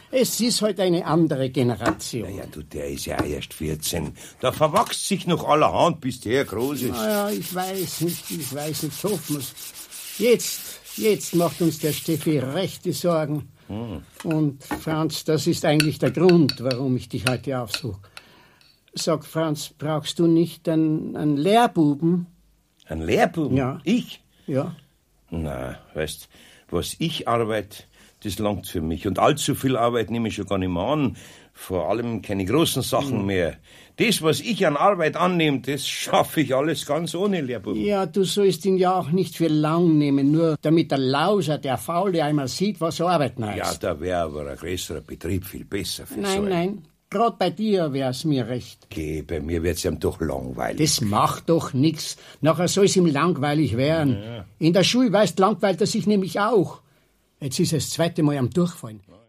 Es ist halt eine andere Generation. Ja, du, der ist ja auch erst 14. Da verwachst sich noch allerhand, bis der groß ist. Naja, ich weiß nicht, hoffen wir's. Jetzt macht uns der Steffi rechte Sorgen. Und Franz, das ist eigentlich der Grund, warum ich dich heute aufsuche. Sag, Franz, brauchst du nicht einen Lehrbuben? Ein Lehrbuben? Ja. Ich? Ja. Na, weißt, was ich arbeite, das langt für mich. Und allzu viel Arbeit nehme ich schon gar nicht mehr an. Vor allem keine großen Sachen mehr. Das, was ich an Arbeit annehme, das schaffe ich alles ganz ohne Lehrbuben. Ja, du sollst ihn ja auch nicht für lang nehmen, nur damit der Lauser, der Faule, einmal sieht, was arbeiten heißt. Ja, da wäre aber ein größerer Betrieb viel besser für so einen. Nein, gerade bei dir wär's mir recht. Geh, bei mir wird's ihm doch langweilig. Das macht doch nix. Nachher soll's ihm langweilig werden. Ja. In der Schule, weißt, langweilt er sich nämlich auch. Jetzt ist er das zweite Mal am Durchfallen.